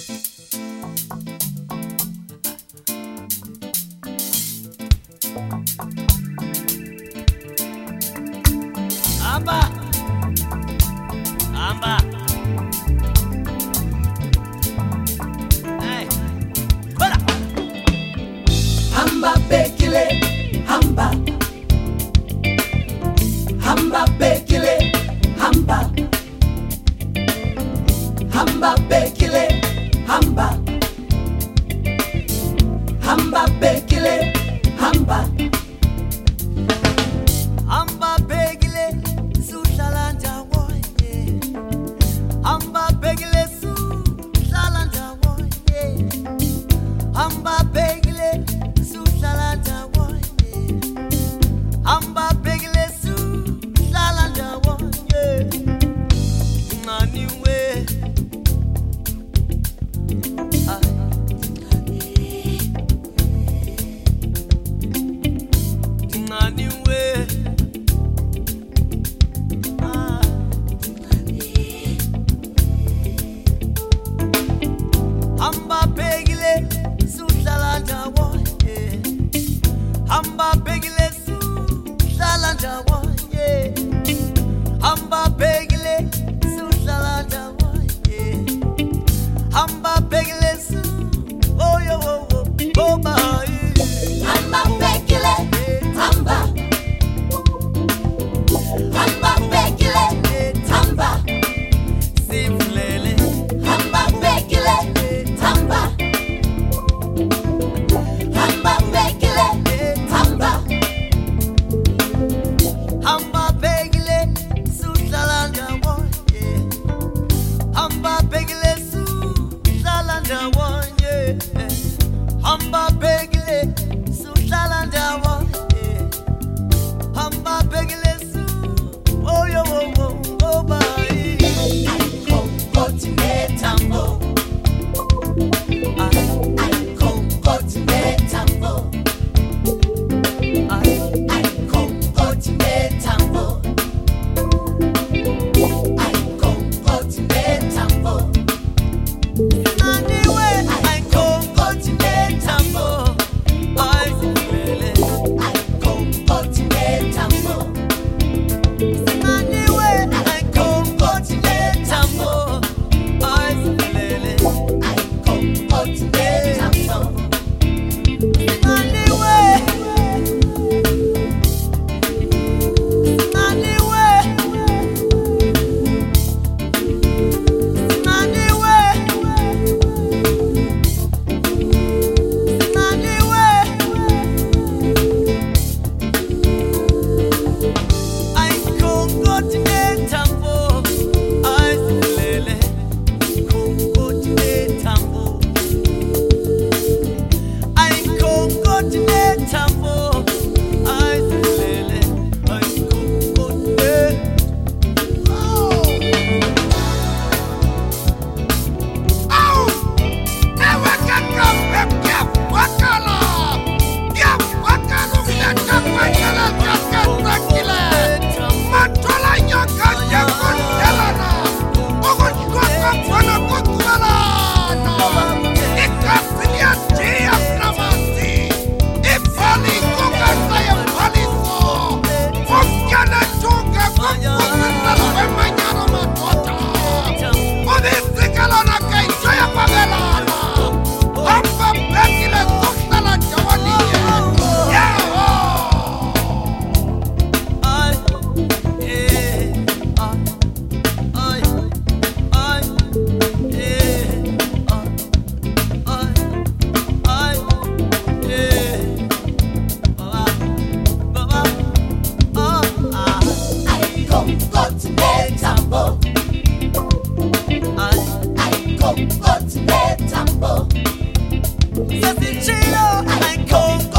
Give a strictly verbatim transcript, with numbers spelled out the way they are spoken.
Amba, amba. Hey, hola. Hamba bekile, hamba. Hamba bekile, hamba. Hamba bekile, hamba. Hamba bekile, hamba. Hamba begile, suhlala ndawonye. Hamba begile, suhlala ndawonye. Hamba begile, suhlala ndawonye. Hamba begile, suhlala ndawonye. Ngani we. Ah. Ngani we. Hamba begile suhlala ndawonye. Hamba begile suhlala ndawonye. Hamba begile suhlala ndawonye. Hamba begile su oh yo oh oh oh my. Hamba bekile, hamba. Hamba bekile, hamba. Siflele Hamba bekile, hamba. Hamba bekile, hamba. hamba begile suhlala ndawonye. Hamba begile suhlala ndawonye. Hamba begile suhlala ndawonye. Hamba begile su oh yo oh oh oh bye. Kongoti netambo. Ay kongoti netambo. Ay kongoti netambo. Ay kongoti netambo. Andiwe ay kongoti netambo. Ay siflele Ay kongoti netambo. Andiwe ay kongoti netambo. Ay siflele Ay kongoti netambo. Andiwe Andiwe Andiwe Andiwe Ay kongoti netambo. Ay siflele kongoti netambo. Ay kongoti netambo. Ay siflele ay kongoti. Ay kongoti netambo. Ay kongoti netambo. Ay